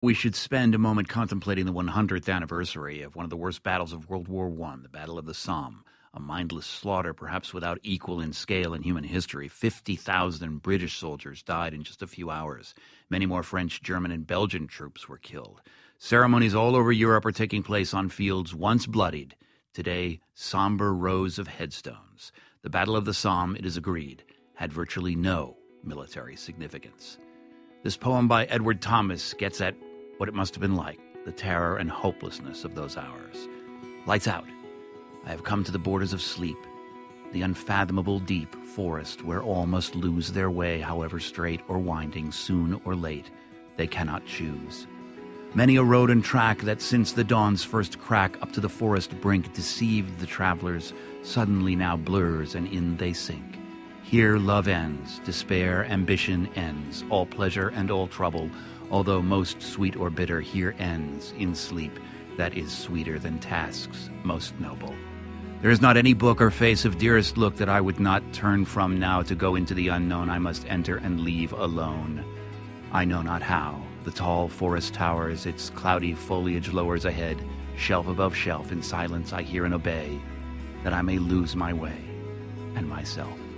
We should spend a moment contemplating the 100th anniversary of one of the worst battles of World War I, the Battle of the Somme, a mindless slaughter perhaps without equal in scale in human history. 50,000 British soldiers died in just a few hours. Many more French, German, and Belgian troops were killed. Ceremonies all over Europe are taking place on fields once bloodied. Today, somber rows of headstones. The Battle of the Somme, it is agreed, had virtually no military significance. This poem by Edward Thomas gets at what it must have been like, the terror and hopelessness of those hours. Lights out. I have come to the borders of sleep, the unfathomable deep forest where all must lose their way, however straight or winding, soon or late, they cannot choose. Many a road and track that since the dawn's first crack up to the forest brink deceived the travelers, suddenly now blurs and in they sink. Here love ends, despair, ambition ends, all pleasure and all trouble, although most sweet or bitter, here ends in sleep that is sweeter than tasks most noble. There is not any book or face of dearest look that I would not turn from now to go into the unknown I must enter and leave alone. I know not how. The tall forest towers, its cloudy foliage lowers ahead, shelf above shelf, in silence I hear and obey, that I may lose my way and myself.